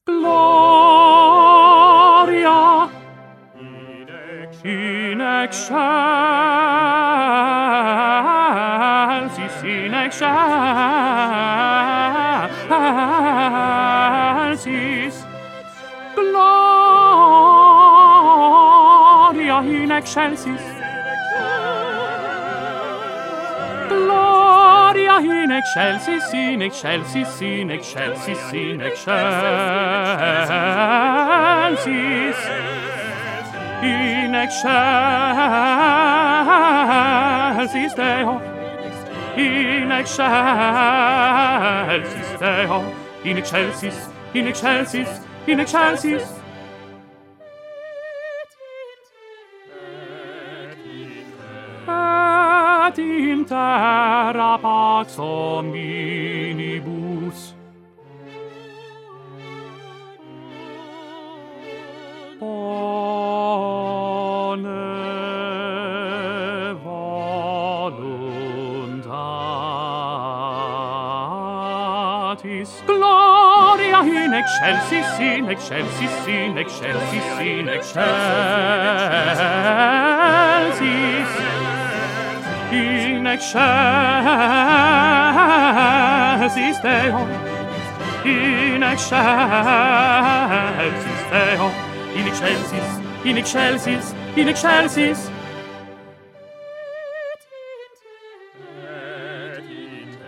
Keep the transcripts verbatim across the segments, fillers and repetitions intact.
Gloria in excelsis, in excelsis. Gloria in excelsis. Gloria in excelsis, in excelsis, in excelsis, in excelsis. In excelsis Deo, in excelsis Deo, in excelsis, in excelsis, in excelsis. Et in terra pax omnibus. Bone voluntatis. Gloria in excelsis, in excelsis, in excelsis, in excelsis. In excelsis Deo, in excelsis Deo, in excelsis, in excelsis, in excelsis.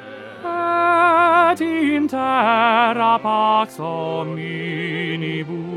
Et in terra pax omnibus.